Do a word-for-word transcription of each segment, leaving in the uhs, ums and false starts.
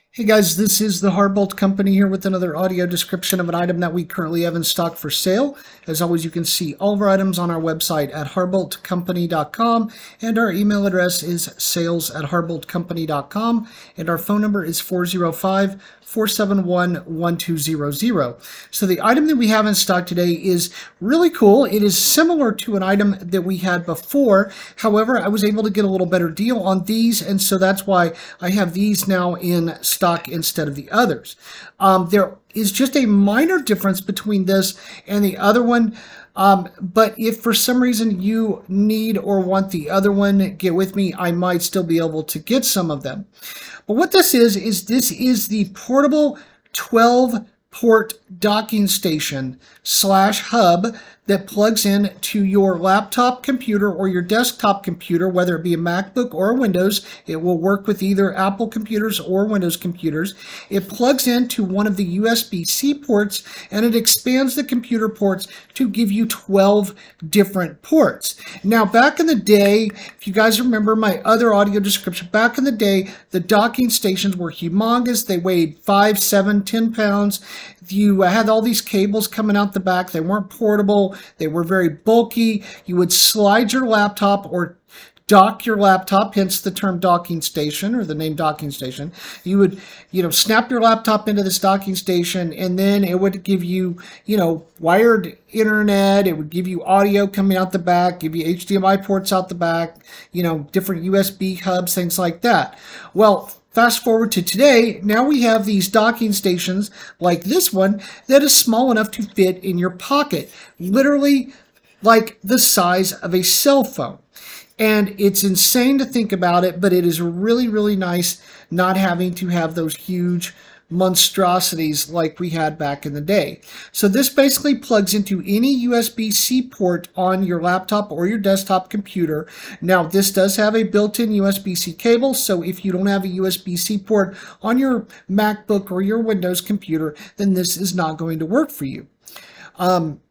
Hey guys, this is the Hardbolt Company here with another audio description of an item that we currently have in stock for sale. As always, you can see all of our items on our website at hardbolt company dot com, and our email address is sales at hardbolt company dot com, and our phone number is four oh five, four seven one, one two zero zero. So the item that we have in stock today is really cool. It is similar to an item that we had before. However, I was able to get a little better deal on these, and so that's why I have these now in stock instead of the others. Um, there is just a minor difference between this and the other one. Um, but if for some reason you need or want the other one, get with me. I might still be able to get some of them. But what this is, is this is the portable twelve port docking station slash hub that plugs in to your laptop computer or your desktop computer, whether it be a MacBook or a Windows. It will work with either Apple computers or Windows computers. It plugs into one of the U S B C ports, and it expands the computer ports to give you twelve different ports. Now, back in the day, if you guys remember my other audio description, back in the day, the docking stations were humongous. They weighed five, seven, ten pounds. You had all these cables coming out the back. They weren't portable. They were very bulky. You would slide your laptop or dock your laptop, hence the term docking station or the name docking station. You would, you know, snap your laptop into this docking station, and then it would give you, you know, wired internet. It would give you audio coming out the back, give you H D M I ports out the back, you know, different U S B hubs, things like that. Well, fast forward to today, now we have these docking stations like this one that is small enough to fit in your pocket, literally like the size of a cell phone. And it's insane to think about it, but it is really, really nice not having to have those huge monstrosities like we had back in the day. So this basically plugs into any U S B C port on your laptop or your desktop computer. Now, this does have a built-in U S B C cable, so if you don't have a U S B C port on your MacBook or your Windows computer, then this is not going to work for you. Um,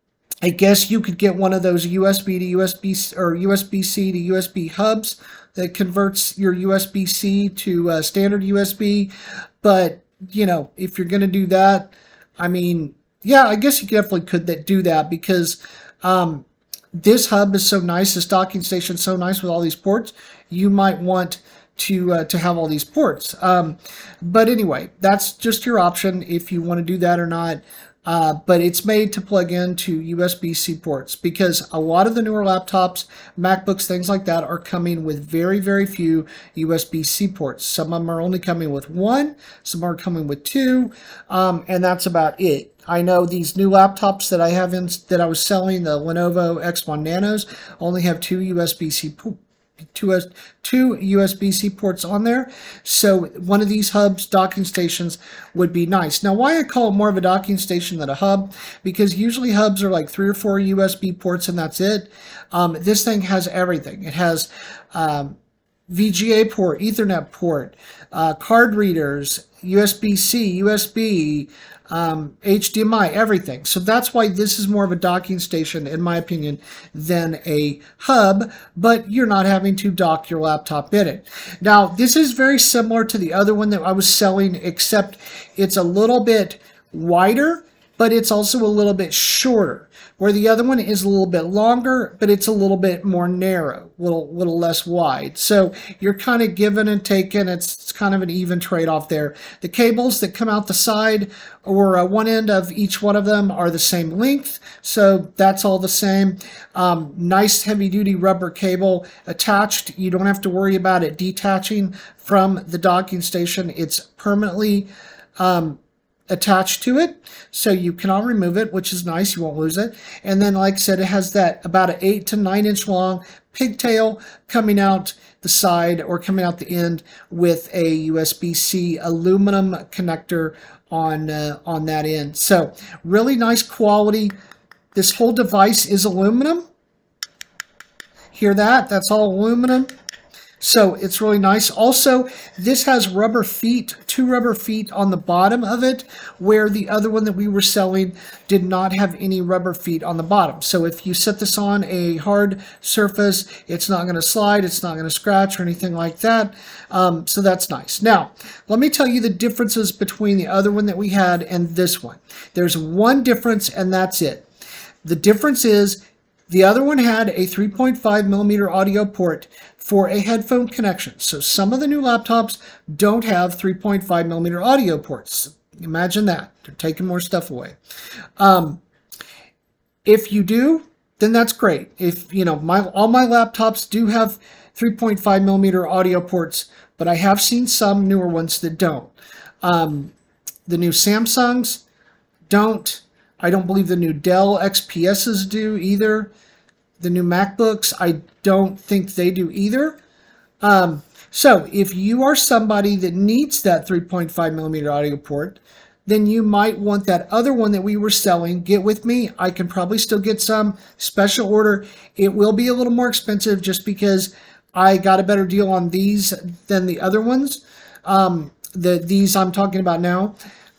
I guess you could get one of those U S B to U S B or U S B C to U S B hubs that converts your U S B C to uh, standard U S B. But, you know, if you're going to do that, I mean, yeah, I guess you definitely could do that because um, this hub is so nice, this docking station is so nice with all these ports, you might want to uh, to have all these ports. Um, but anyway, that's just your option if you want to do that or not. Uh, but it's made to plug into U S B C ports because a lot of the newer laptops, MacBooks, things like that are coming with very, very few U S B C ports. Some of them are only coming with one, some are coming with two, um, and that's about it. I know these new laptops that I have in, that I was selling, the Lenovo X one Nanos, only have two U S B C ports. Two, two U S B C ports on there, so one of these hubs docking stations would be nice. Now, why I call it more of a docking station than a hub, because usually hubs are like three or four U S B ports and that's it. Um, this thing has everything. It has um, V G A port, Ethernet port, uh, card readers, U S B C, U S B, um, H D M I, everything. So that's why this is more of a docking station, in my opinion, than a hub, but you're not having to dock your laptop in it. Now, this is very similar to the other one that I was selling, except it's a little bit wider, but it's also a little bit shorter, where the other one is a little bit longer, but it's a little bit more narrow, a little, little less wide. So you're kind of giving and taking. It's, it's kind of an even trade-off there. The cables that come out the side or uh, one end of each one of them are the same length, so that's all the same. Um, nice heavy-duty rubber cable attached. You don't have to worry about it detaching from the docking station. It's permanently um, attached to it, so you cannot remove it, which is nice. You won't lose it. And then, like I said, it has that about an eight to nine inch long pigtail coming out the side or coming out the end with a U S B C aluminum connector on uh, on that end. So really nice quality. This whole device is aluminum. Hear that? That's all aluminum. So it's really nice. Also, this has rubber feet, two rubber feet on the bottom of it, where the other one that we were selling did not have any rubber feet on the bottom. So if you set this on a hard surface, it's not going to slide, it's not going to scratch or anything like that. Um, so that's nice. Now, let me tell you the differences between the other one that we had and this one. There's one difference, and that's it. The difference is the other one had a three point five millimeter audio port for a headphone connection. So some of the new laptops don't have three point five millimeter audio ports. Imagine that. They're taking more stuff away. Um, if you do, then that's great. If, you know, my all my laptops do have three point five millimeter audio ports, but I have seen some newer ones that don't. Um, the new Samsungs don't. I don't believe the new Dell X P Ss do either. The new MacBooks, I don't think they do either. Um, so if you are somebody that needs that three point five millimeter audio port, then you might want that other one that we were selling. Get with me. I can probably still get some special order. It will be a little more expensive just because I got a better deal on these than the other ones. Um, the these I'm talking about now.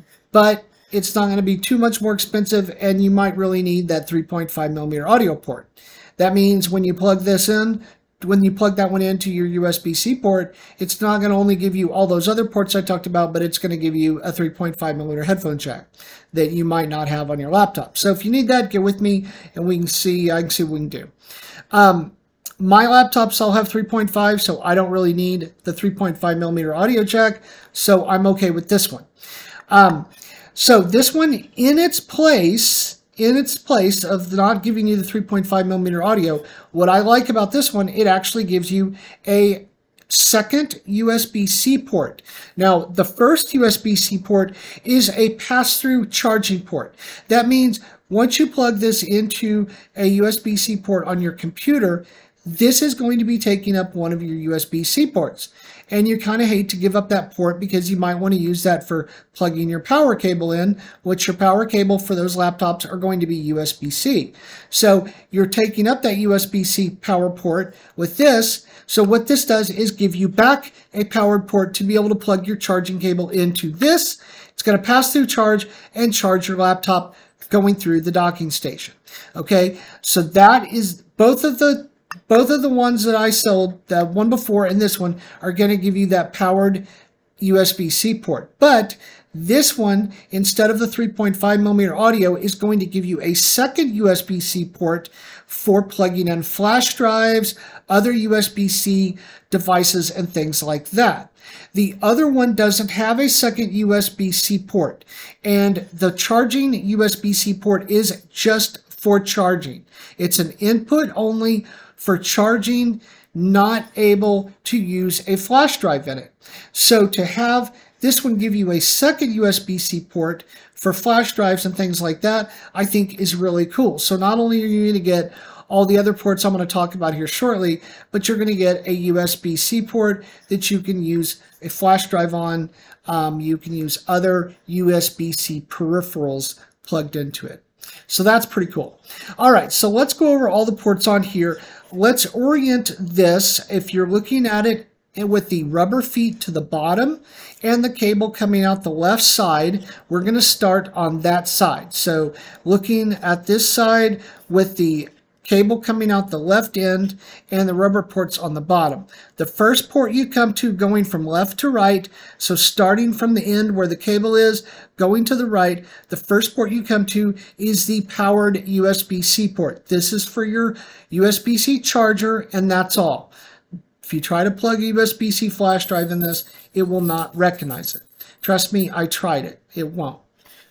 But it's not going to be too much more expensive, and you might really need that three point five millimeter audio port. That means when you plug this in, when you plug that one into your U S B C port, it's not going to only give you all those other ports I talked about, but it's going to give you a three point five millimeter headphone jack that you might not have on your laptop. So if you need that, get with me, and we can see, I can see what we can do. Um, my laptops all have three point five, so I don't really need the three point five millimeter audio jack, so I'm okay with this one. Um, So this one, in its place, in its place of not giving you the three point five millimeter audio, what I like about this one, it actually gives you a second U S B C port. Now, the first U S B C port is a pass-through charging port. That means once you plug this into a U S B C port on your computer, this is going to be taking up one of your U S B C ports. And you kind of hate to give up that port because you might want to use that for plugging your power cable in, which your power cable for those laptops are going to be U S B C. So you're taking up that U S B C power port with this. So what this does is give you back a powered port to be able to plug your charging cable into this. It's going to pass through charge and charge your laptop going through the docking station. Okay, so that is both of the Both of the ones that I sold, the one before and this one, are going to give you that powered U S B C port. But this one, instead of the three point five millimeter audio, is going to give you a second U S B C port for plugging in flash drives, other U S B C devices, and things like that. The other one doesn't have a second U S B C port, and the charging U S B C port is just for charging. It's an input only for charging, not able to use a flash drive in it. So to have this one give you a second U S B C port for flash drives and things like that, I think is really cool. So not only are you going to get all the other ports I'm going to talk about here shortly, but you're going to get a U S B C port that you can use a flash drive on. Um, you can use other U S B C peripherals plugged into it. So that's pretty cool. All right, so let's go over all the ports on here. Let's orient this. If you're looking at it with the rubber feet to the bottom and the cable coming out the left side, we're going to start on that side. So looking at this side with the cable coming out the left end and the rubber ports on the bottom. The first port you come to going from left to right, so starting from the end where the cable is, going to the right, the first port you come to is the powered U S B C port. This is for your U S B C charger, and that's all. If you try to plug a U S B C flash drive in this, it will not recognize it. Trust me, I tried it. It won't.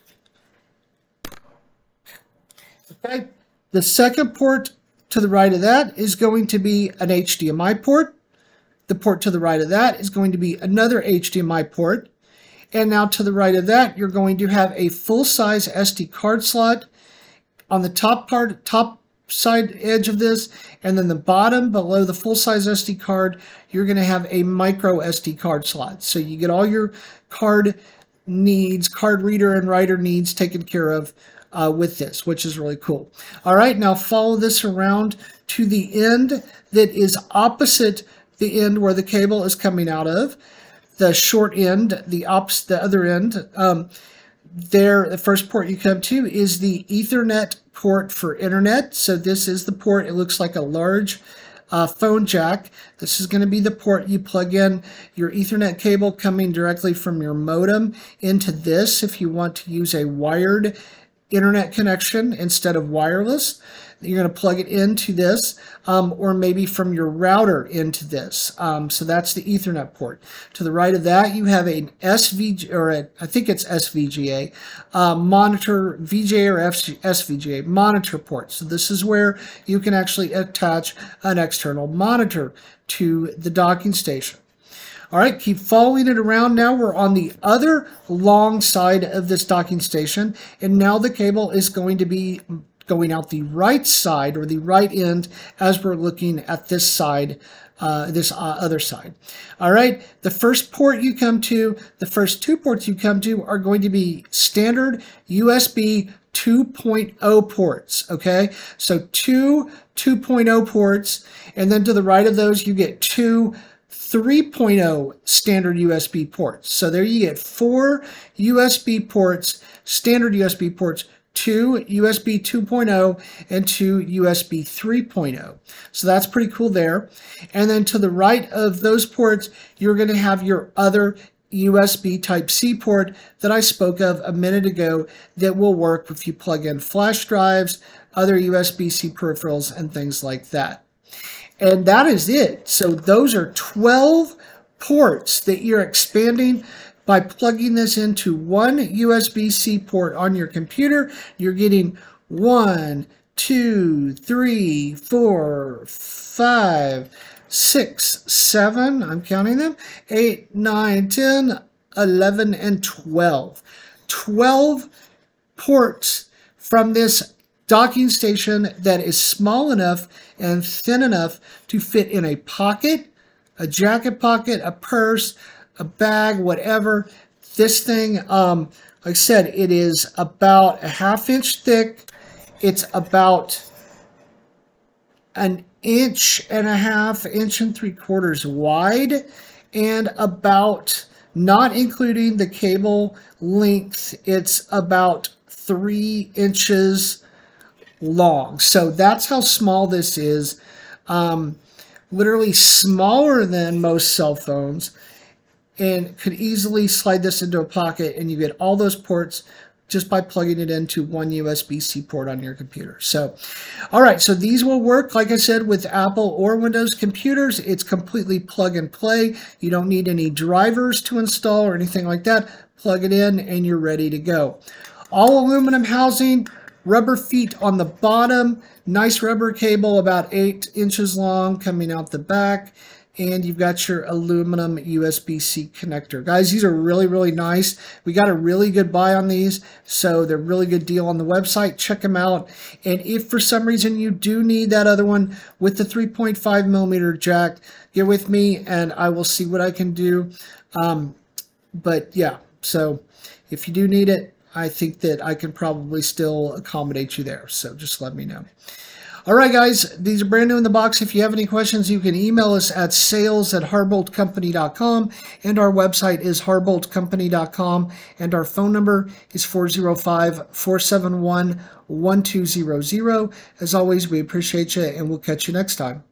Okay. The second port to the right of that is going to be an H D M I port. The port to the right of that is going to be another H D M I port. And now to the right of that, you're going to have a full-size S D card slot on the top part, top side edge of this, and then the bottom below the full-size S D card, you're going to have a micro S D card slot. So you get all your card needs, card reader and writer needs taken care of Uh, with this, which is really cool. All right, now follow this around to the end that is opposite the end where the cable is coming out of. The short end, the opposite, the other end, um, there, the first port you come to is the Ethernet port for internet. So this is the port. It looks like a large uh, phone jack. This is going to be the port you plug in your Ethernet cable coming directly from your modem into this if you want to use a wired internet connection instead of wireless. You're going to plug it into this, um, or maybe from your router into this. Um, so that's the Ethernet port. To the right of that, you have an S V G A, or a, I think it's S V G A, uh, monitor, V G A or S V G A, monitor port. So this is where you can actually attach an external monitor to the docking station. All right, keep following it around. Now we're on the other long side of this docking station, and now the cable is going to be going out the right side, or the right end, as we're looking at this side, uh, this uh, other side. All right, the first port you come to, the first two ports you come to are going to be standard U S B two point oh ports, okay? So two 2.0 ports, and then to the right of those you get two three point oh standard U S B ports. So there you get four U S B ports, standard U S B ports, two U S B two point oh and two U S B three point oh. So that's pretty cool there. And then to the right of those ports, you're going to have your other U S B Type-C port that I spoke of a minute ago that will work if you plug in flash drives, other U S B-C peripherals, and things like that. And that is it. So those are twelve ports that you're expanding by plugging this into one U S B-C port on your computer. You're getting one, two, three, four, five, six, seven, I'm counting them, eight, nine, ten, eleven, and twelve. twelve ports from this docking station that is small enough and thin enough to fit in a pocket, a jacket pocket, a purse, a bag, whatever. This thing, um, like I said, it is about a half inch thick. It's about an inch and a half, inch and three quarters wide, and about, not including the cable length, it's about three inches long. So that's how small this is. Um, literally smaller than most cell phones, and could easily slide this into a pocket, and you get all those ports just by plugging it into one U S B-C port on your computer. So, all right, so these will work, like I said, with Apple or Windows computers. It's completely plug and play. You don't need any drivers to install or anything like that. Plug it in and you're ready to go. All aluminum housing, rubber feet on the bottom, nice rubber cable about eight inches long coming out the back, and you've got your aluminum U S B-C connector. Guys, these are really, really nice. We got a really good buy on these, so they're a really good deal on the website. Check them out. And if for some reason you do need that other one with the three point five millimeter jack, get with me and I will see what I can do. Um, but yeah, so if you do need it, I think that I can probably still accommodate you there. So just let me know. All right, guys, these are brand new in the box. If you have any questions, you can email us at sales at harbolt company dot com, and our website is harbolt company dot com, and our phone number is four oh five, four seven one, one two zero zero. As always, we appreciate you, and we'll catch you next time.